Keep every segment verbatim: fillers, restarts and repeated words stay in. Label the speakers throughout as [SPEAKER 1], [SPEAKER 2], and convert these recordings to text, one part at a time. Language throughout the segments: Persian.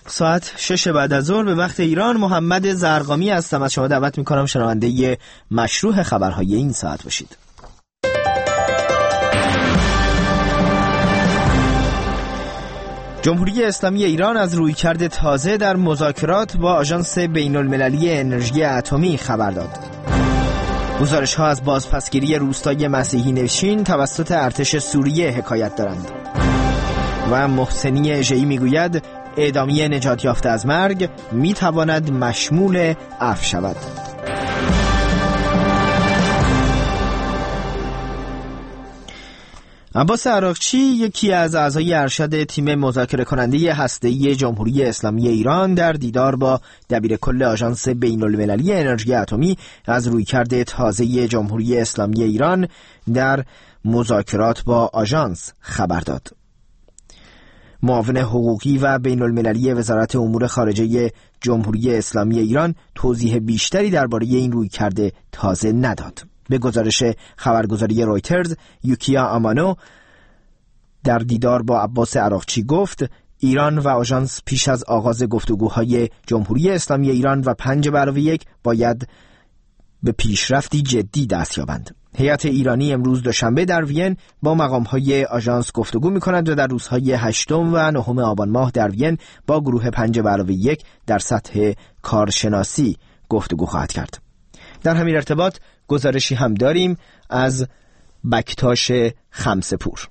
[SPEAKER 1] ساعت شش بعد از ظهر به وقت ایران. محمد زرقامی هستم. از شما دعوت میکنم شنونده مشروع خبرهای این ساعت باشید. جمهوری اسلامی ایران از رویکرد تازه در مذاکرات با آژانس بین المللی انرژی اتمی خبر داد. گزارش ها از بازپسگیری روستای مسیحی نشین توسط ارتش سوریه حکایت دارند. و محسنی اژه‌ای میگوید اعدامی نجات یافته از مرگ میتواند مشمول عفو شود. عباس عراقچی، یکی از اعضای ارشد تیم مذاکره کننده هسته‌ای جمهوری اسلامی ایران، در دیدار با دبیرکل آژانس بین المللی انرژی اتمی از رویکرد تازه جمهوری اسلامی ایران در مذاکرات با آژانس خبر داد. معاون حقوقی و بین المللی وزارت امور خارجه جمهوری اسلامی ایران توضیح بیشتری درباره این رویکرد تازه نداد. به گزارش خبرگزاری رویترز، یوکیا آمانو در دیدار با عباس عراقچی گفت ایران و آژانس پیش از آغاز گفتگوهای جمهوری اسلامی ایران و پنج به علاوه یک باید به پیشرفتی جدی دست یابند. هیئت ایرانی امروز دوشنبه در وین با مقام‌های آژانس گفتگو می‌کند و در روزهای هشتم و نهم آبان ماه در وین با گروه پنج به علاوه یک در سطح کارشناسی گفتگو خواهد کرد. در همین ارتباط گزارشی هم داریم از بکتاش خمسه‌پور.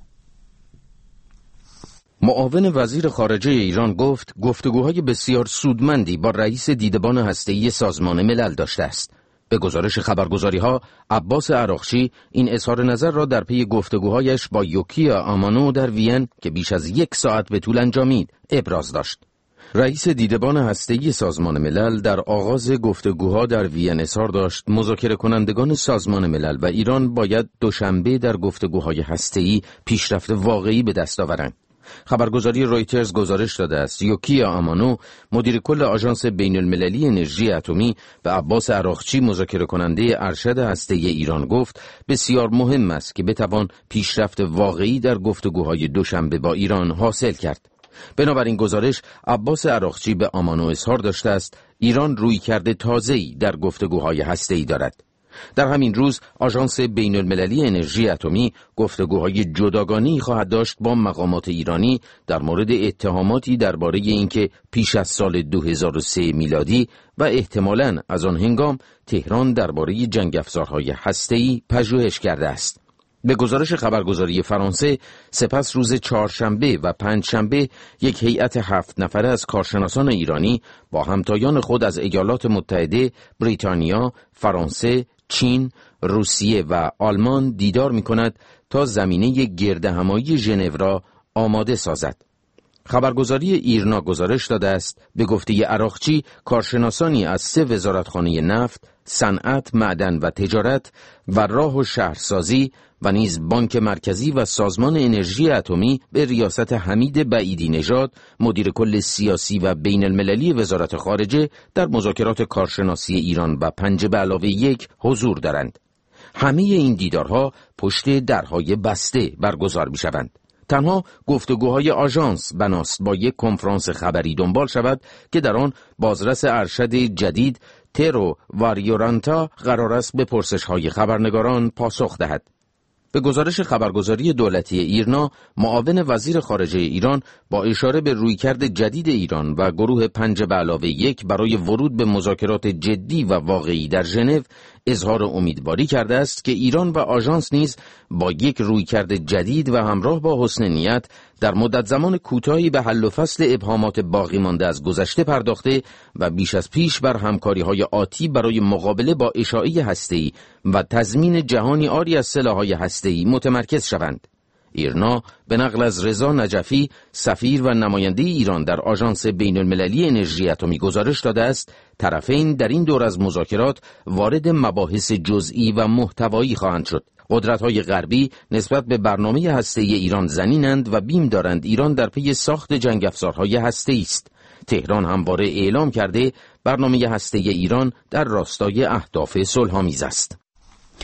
[SPEAKER 2] معاون وزیر خارجه ایران گفت گفتگوهای بسیار سودمندی با رئیس دیدبان هسته‌ای سازمان ملل داشته است. به گزارش خبرگزاری‌ها، عباس عراقچی این اظهار نظر را در پی گفتگوهایش با یوکیا آمانو در وین که بیش از یک ساعت به طول انجامید ابراز داشت. رئیس دیدبان هسته‌ای سازمان ملل در آغاز گفتگوها در وین اظهار داشت مذاکره کنندگان سازمان ملل و ایران باید دوشنبه در گفتگوهای هسته‌ای پیشرفت واقعی به دست آورند. خبرگزاری رویترز گزارش داده است یوکیا آمانو، مدیر کل آژانس بین المللی انرژی اتمی، به عباس عراقچی، مذاکره کننده ارشد هسته‌ای ایران گفت بسیار مهم است که بتوان پیشرفت واقعی در گفتگوهای دوشنبه با ایران حاصل کرد. بنابراین گزارش عباس عراقچی به آمانو اظهار داشته است ایران رویکرد تازه‌ای در گفتگوهای هسته‌ای دارد. در همین روز آژانس بین المللی انرژی اتمی گفتگوهای جداگانه‌ای خواهد داشت با مقامات ایرانی در مورد اتهاماتی درباره اینکه پیش از سال دو هزار و سه میلادی و احتمالاً از آن هنگام تهران درباره جنگ افزارهای هسته‌ای پژوهش کرده است. به گزارش خبرگزاری فرانسه، سپس روز چهارشنبه و پنجشنبه یک هیئت هفت نفره از کارشناسان ایرانی با همتایان خود از ایالات متحده، بریتانیا، فرانسه، چین، روسیه و آلمان دیدار می‌کند تا زمینه گردهمایی ژنو را آماده سازد. خبرگزاری ایرنا گزارش داده است به گفته عراقچی کارشناسانی از سه وزارتخانه نفت، صنعت، معدن و تجارت و راه و شهرسازی و نیز بانک مرکزی و سازمان انرژی اتمی به ریاست حمید بعیدی نژاد، مدیر کل سیاسی و بین المللی وزارت خارجه، در مذاکرات کارشناسی ایران و پنج به علاوه یک حضور دارند. همه این دیدارها پشت درهای بسته برگزار می شوند. تنها گفتگوهای آژانس بناست با یک کنفرانس خبری دنبال شود که در آن بازرس ارشد جدید ترو واریورانتا قرار است به پرسش‌های خبرنگاران پاسخ دهد. به گزارش خبرگزاری دولتی ایرنا، معاون وزیر خارجه ایران با اشاره به رویکرد جدید ایران و گروه پنج به علاوه یک برای ورود به مذاکرات جدی و واقعی در ژنو اظهار امیدواری کرده است که ایران و آژانس نیز با یک رویکرد جدید و همراه با حسن نیت در مدت زمان کوتاهی به حل و فصل ابهامات باقی مانده از گذشته پرداخته و بیش از پیش بر همکاری‌های آتی برای مقابله با اشاعه هسته‌ای و تضمین جهانی عاری از سلاح‌های هسته‌ای متمرکز شوند. ایرنا به نقل از رضا نجفی، سفیر و نماینده ایران در آژانس بین المللی انرژی اتمی گزارش داده است طرفین در این دور از مذاکرات وارد مباحث جزئی و محتوایی خواهند شد. قدرت‌های غربی نسبت به برنامه هسته‌ای ایران زنینند و بیم دارند ایران در پی ساخت جنگ افزارهای هسته‌ای است. تهران همواره اعلام کرده برنامه هسته‌ای ایران در راستای اهداف صلح‌آمیز است.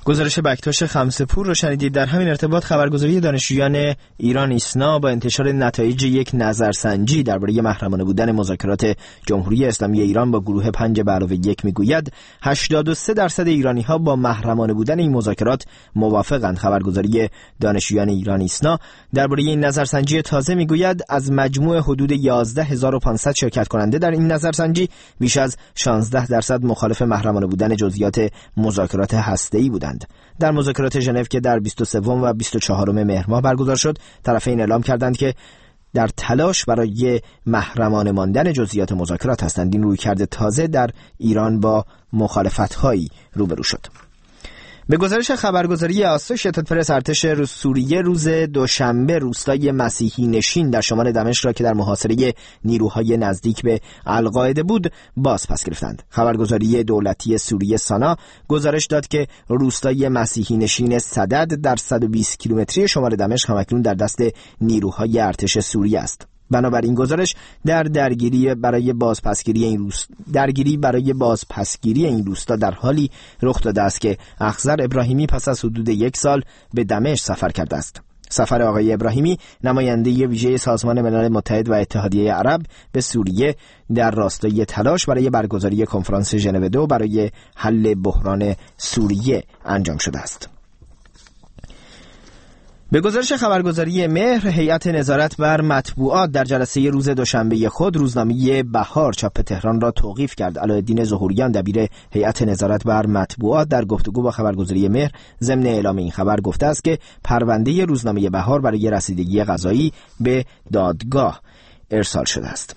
[SPEAKER 1] گزارش بکتاش خمسه‌پور رو شنیدید. در همین ارتباط خبرگزاری دانشجویان ایران ایسنا با انتشار نتایج یک نظرسنجی درباره محرمانه بودن مذاکرات جمهوری اسلامی ایران با گروه پنج به علاوه یک میگوید هشتاد و سه درصد ایرانی‌ها با محرمانه بودن این مذاکرات موافقند. خبرگزاری دانشجویان ایران ایسنا درباره این نظرسنجی تازه میگوید از مجموع حدود یازده هزار و پانصد شرکت کننده در این نظرسنجی بیش از شانزده درصد مخالف محرمانه بودن جزئیات مذاکرات هسته‌ای بودند. در مذاکرات ژنو که در بیست و سوم و بیست و چهارم مهر ماه برگزار شد، طرفین اعلام کردند که در تلاش برای محرمانه ماندن جزئیات مذاکرات هستند. این رویکرد تازه در ایران با مخالفت‌هایی روبرو شد. به گزارش خبرگزاری آسوشیتد پرس، ارتش سوریه روز دوشنبه روستای مسیحی نشین در شمال دمشق را که در محاصره نیروهای نزدیک به القاعده بود باز پس گرفتند. خبرگزاری دولتی سوریه سانا گزارش داد که روستای مسیحی نشین صدد در صد و بیست کیلومتری شمال دمشق همکنون در دست نیروهای ارتش سوریه است. بنابراین گزارش در درگیری برای بازپسگیری این روستا درگیری برای بازپسگیری این روستا در حالی رخ داده است که اخضر ابراهیمی پس از حدود یک سال به دمشق سفر کرده است. سفر آقای ابراهیمی نماینده ویژه سازمان ملل متحد و اتحادیه عرب به سوریه در راستای تلاش برای برگزاری کنفرانس ژنو دو برای حل بحران سوریه انجام شده است. به گزارش خبرگزاری مهر، هیئت نظارت بر مطبوعات در جلسه روز دوشنبه خود روزنامه بهار چاپ تهران را توقیف کرد. علاءالدین ظهوریان دبیر هیئت نظارت بر مطبوعات در گفتگو با خبرگزاری مهر ضمن اعلام این خبر گفته است که پرونده روزنامه بهار برای رسیدگی قضایی به دادگاه ارسال شده است.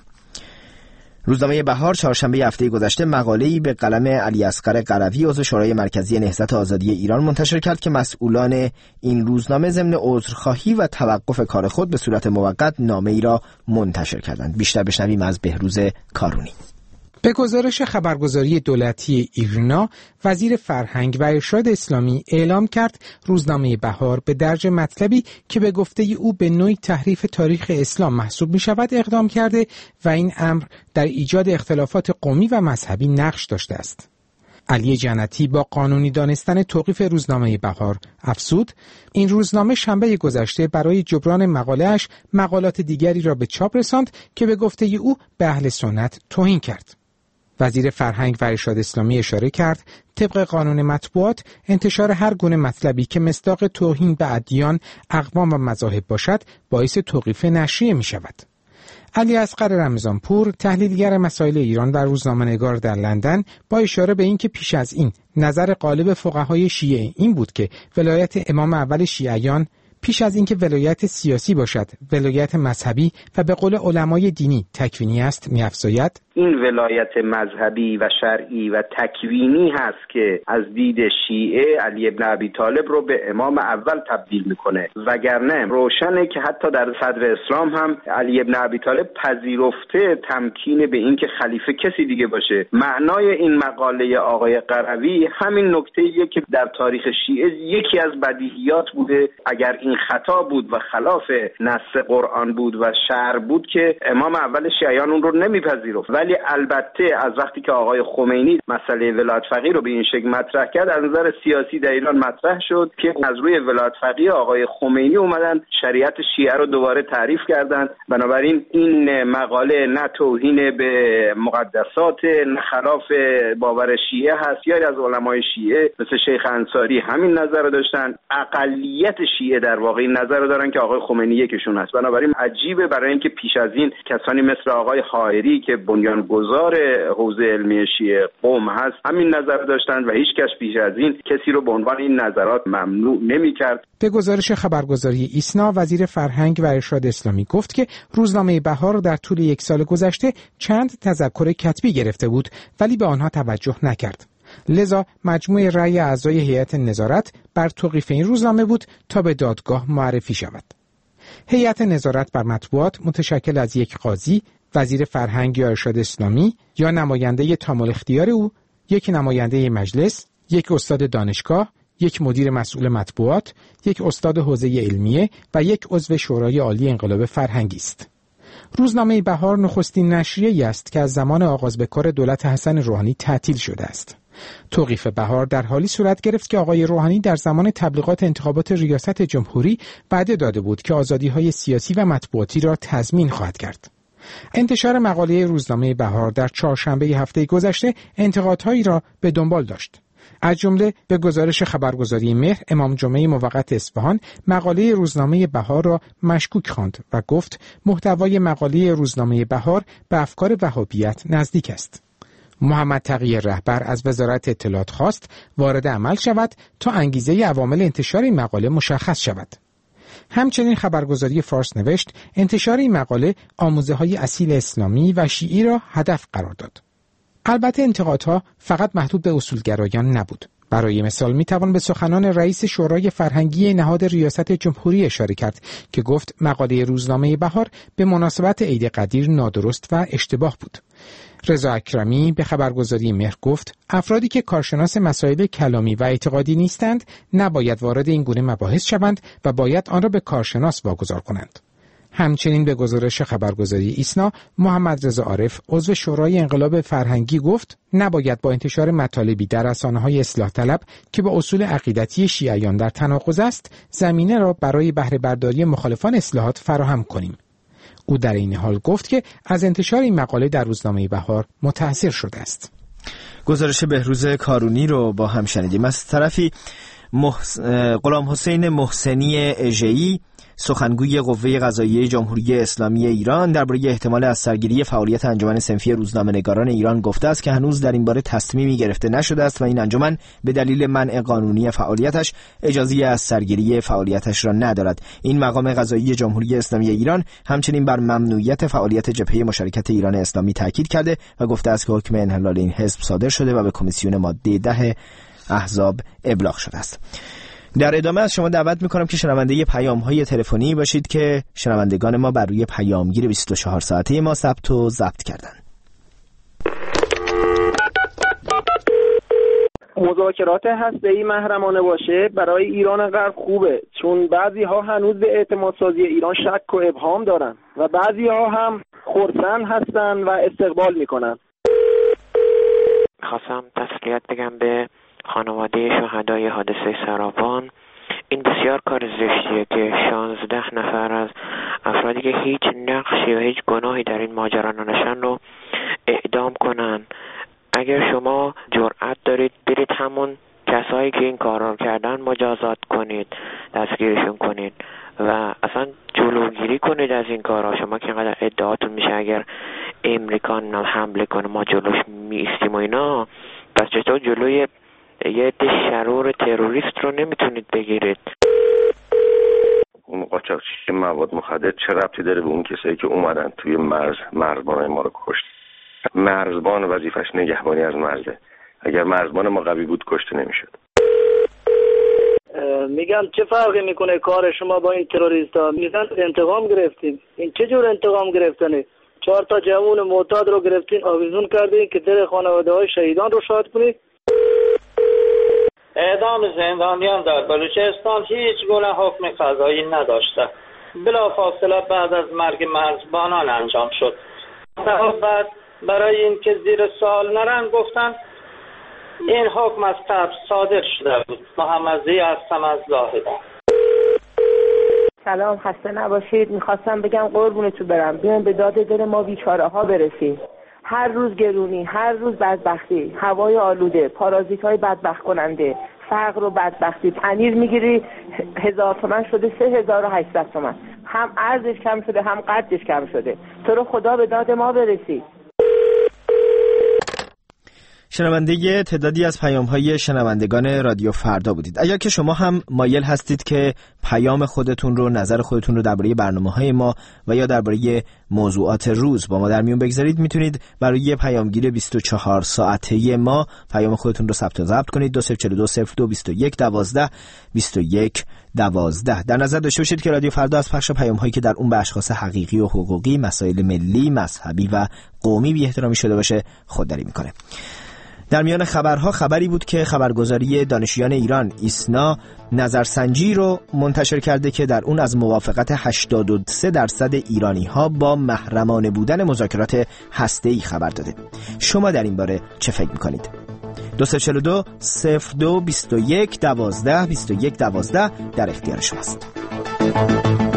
[SPEAKER 1] روزنامه بهار چهارشنبه هفته گذشته مقاله‌ای به قلم علی اصغر قروی عضو شورای مرکزی نهضت آزادی ایران منتشر کرد که مسئولان این روزنامه ضمن عذرخواهی و توقف کار خود به صورت موقت نامه‌ای را منتشر کردند. بیشتر بشنویم از بهروز کارونی.
[SPEAKER 3] به گزارش خبرگزاری دولتی ایرنا، وزیر فرهنگ و ارشاد اسلامی اعلام کرد روزنامه بهار به درج مطلبی که به گفته او به نوعی تحریف تاریخ اسلام محسوب می شود اقدام کرده و این امر در ایجاد اختلافات قومی و مذهبی نقش داشته است. علی جنتی با قانونی دانستن توقیف روزنامه بهار افزود این روزنامه شنبه گذشته برای جبران مقاله‌اش مقالات دیگری را به چاپ رساند که به گفته او به اهل سنت توهین کرد. وزیر فرهنگ و ارشاد اسلامی اشاره کرد طبق قانون مطبوعات انتشار هر گونه مطلبی که مصداق توهین به ادیان، اقوام و مذاهب باشد باعث توقیف نشریه می شود. علی اصغر رمضانپور، تحلیلگر مسائل ایران و روزنامه‌نگار در لندن، با اشاره به اینکه پیش از این نظر غالب فقهای شیعه این بود که ولایت امام اول شیعیان پیش از اینکه ولایت سیاسی باشد ولایت مذهبی و به قول علمای دینی تکوینی است، می‌افزاید
[SPEAKER 4] این ولایت مذهبی و شرعی و تکوینی هست که از دید شیعه علی ابن ابی طالب رو به امام اول تبدیل میکنه، وگرنه روشنه که حتی در صدر اسلام هم علی ابن ابی طالب پذیرفته تمکین به این که خلیفه کسی دیگه باشه. معنای این مقاله آقای قروی همین نکته‌ایه که در تاریخ شیعه یکی از بدیهیات بوده. اگر این خطا بود و خلاف نص قرآن بود و شرع بود که امام اول شیعیان اون رو نمیپذیرفت. ولی البته از وقتی که آقای خمینی مسئله ولایت فقیه رو به این شکل مطرح کرد، از نظر سیاسی در ایران مطرح شد که از روی ولایت فقیه آقای خمینی اومدن شریعت شیعه رو دوباره تعریف کردند. بنابراین این مقاله نه توهین به مقدسات، نه خلاف باور شیعه هست. یا از علمای شیعه مثل شیخ انصاری همین نظر رو داشتن. اقلیت شیعه در واقع این نظر رو دارن که آقای خمینی یکیشون هست. بنابراین عجیبه برای اینکه پیش از این کسانی مثل آقای حائری که بنیانگذار حوزه علمی شیعه قم هست همین نظر داشتن و هیچ کس پیش از این کسی رو به عنوان این نظرات ممنوع نمی‌کرد.
[SPEAKER 3] به گزارش خبرگزاری ایسنا، وزیر فرهنگ و ارشاد اسلامی گفت که روزنامه بهار در طول یک سال گذشته چند تذکر کتبی گرفته بود ولی به آنها توجه نکرد. لذا مجموع رأی اعضای هیئت نظارت بر توقیف این روزنامه بود تا به دادگاه معرفی شود. هیئت نظارت بر مطبوعات متشکل از یک قاضی، وزیر فرهنگ یا ارشاد اسلامی یا نماینده تام الاختیار او، یک نماینده مجلس، یک استاد دانشگاه، یک مدیر مسئول مطبوعات، یک استاد حوزه علمیه و یک عضو شورای عالی انقلاب فرهنگی است. روزنامه بهار نخستین نشریه‌ای است که از زمان آغاز به کار دولت حسن روحانی تعطیل شده است. توقیف بهار در حالی صورت گرفت که آقای روحانی در زمان تبلیغات انتخابات ریاست جمهوری وعده داده بود که آزادی‌های سیاسی و مطبوعاتی را تضمین خواهد کرد. انتشار مقاله روزنامه بهار در چهارشنبه هفته گذشته انتقادهایی را به دنبال داشت. از جمله به گزارش خبرگزاری مهر، امام جمعه موقت اصفهان مقاله روزنامه بهار را مشکوک خواند و گفت محتوای مقاله روزنامه بهار به افکار وهابیت نزدیک است. محمد تقی رهبر از وزارت اطلاعات خواست وارد عمل شود تا انگیزه عوامل انتشار این مقاله مشخص شود. همچنین خبرگزاری فارس نوشت انتشار این مقاله آموزه‌های اصیل اسلامی و شیعی را هدف قرار داد. البته انتقادها فقط محدود به اصولگرایان نبود. برای مثال می توان به سخنان رئیس شورای فرهنگی نهاد ریاست جمهوری اشاره کرد که گفت مقاله روزنامه بهار به مناسبت عید قدیر نادرست و اشتباه بود. رضا اکرمی به خبرگزاری مهر گفت افرادی که کارشناس مسائل کلامی و اعتقادی نیستند نباید وارد این گونه مباحث شوند و باید آن را به کارشناس واگذار کنند. همچنین به گزارش خبرگزاری ایسنا محمد رضا عارف عضو شورای انقلاب فرهنگی گفت نباید با انتشار مطالبی در رسانه‌های اصلاح طلب که با اصول عقیدتی شیعیان در تناقض است زمینه را برای بهره برداری مخالفان اصلاحات فراهم کنیم. او در این حال گفت که از انتشار این مقاله در روزنامه بهار متأثر شده است.
[SPEAKER 1] گزارش بهروز کارونی رو با هم شنیدیم. از طرفی محس... غلام حسین محسنی اژه‌ای سخنگوی قوه قضاییه جمهوری اسلامی ایران درباره احتمال از سرگیری فعالیت انجمن صنفی روزنامه‌نگاران ایران گفته است که هنوز در این باره تصمیمی گرفته نشده است و این انجمن به دلیل منع قانونی فعالیتش اجازه از سرگیری فعالیتش را ندارد. این مقام قضایی جمهوری اسلامی ایران همچنین بر ممنوعیت فعالیت جبهه مشارکت ایران اسلامی تاکید کرده و گفته است که حکم انحلال این حزب صادر شده و به کمیسیون ماده ده احزاب ابلاغ شده است. در ادامه از شما دعوت میکنم که شنونده پیام‌های تلفنی باشید که شنوندگان ما بر روی پیامگیر بیست و چهار ساعته ما ثبت و ضبط کردن.
[SPEAKER 5] مذاکرات هسته‌ای محرمانه باشه برای ایران غرب خوبه، چون بعضی ها هنوز به اعتماد سازی ایران شک و ابهام دارن و بعضی ها هم خرسند هستن و استقبال میکنن.
[SPEAKER 6] خواستم تسلیت بگم به خانواده شهدای حادثه سراپان. این بسیار کار زشتیه که شانزده نفر از افرادی که هیچ نقشی و هیچ گناهی در این ماجرا نداشتن رو اعدام کنن. اگر شما جرأت دارید برید همون کسایی که این کار رو کردن مجازات کنید، دستگیرشون کنید و اصلا جلوگیری کنید از این کارها. شما که اینقدر ادعاتون میشه اگر امریکا هم حمله کنه ما جلوش میستیم و اینا، پس چطور جلوی یه عده شرور تروریست رو نمیتونید بگیرید؟
[SPEAKER 7] اون قاچاقچی مواد مخدر چه ربطی داره به اون کسایی که اومدن توی مرز مرزبانای ما رو کشت؟ مرزبان وظیفش نگهبانی از مرزه. اگر مرزبان ما قوی بود کشته نمیشد.
[SPEAKER 5] میگم چه فرقی میکنه کار شما با این تروریستا؟ میگن انتقام گرفتیم. این چه جور انتقام گرفتنه؟ چهار تا جوان معتاد رو گرفتین آویزون کردین که در خانواده های شهیدان رو شاد کنید.
[SPEAKER 8] اعدام زندانیان در بلوچستان هیچ گونه حکم قضایی نداشته. بلافاصله بعد از مرگ مرزبانان انجام شد. بعد برای اینکه زیر سوال نرن گفتن این حکم از قبل صادر شده بود. محمد ضیاء هستم از زاهدان.
[SPEAKER 9] سلام، خسته نباشید. میخواستم بگم قربونتون برم، بیاین به داد دل ما بیچاره ها برسید. هر روز گرونی، هر روز بدبختی، هوای آلوده، پارازیت های بدبخت کننده، فقر و بدبختی. پنیر میگیری هزار تومن شده سه هزار و هشتصد تومن. هم ارزش کم شده هم قدش کم شده. تو رو خدا به داد ما برسید.
[SPEAKER 1] شنونده تعدادی از پیام‌های شنوندگان رادیو فردا بودید. اگر که شما هم مایل هستید که پیام خودتون رو، نظر خودتون رو درباره برنامه‌های ما و یا درباره موضوعات روز با ما در میون بگذارید، میتونید برای پیامگیر بیست و چهار ساعته ما پیام خودتون رو ثبت و ضبط کنید. دو صفر چهار دو صفر دو بیست و یک دوازده بیست و یک دوازده. در نظر داشته باشید که رادیو فردا از پخش پیام‌هایی که در اون به اشخاص حقیقی و حقوقی، مسائل ملی، مذهبی و قومی بی احترامی شده باشه خودداری میکنه. در میان خبرها خبری بود که خبرگزاری دانشجویان ایران ایسنا نظرسنجی رو منتشر کرده که در اون از موافقت هشتاد و سه درصد ایرانی‌ها با محرمانه بودن مذاکرات هسته‌ای خبر داده. شما در این باره چه فکر می‌کنید؟ دو سه چهار دو صفر دو بیست و یک دوازده بیست و یک دوازده در اختیار شماست.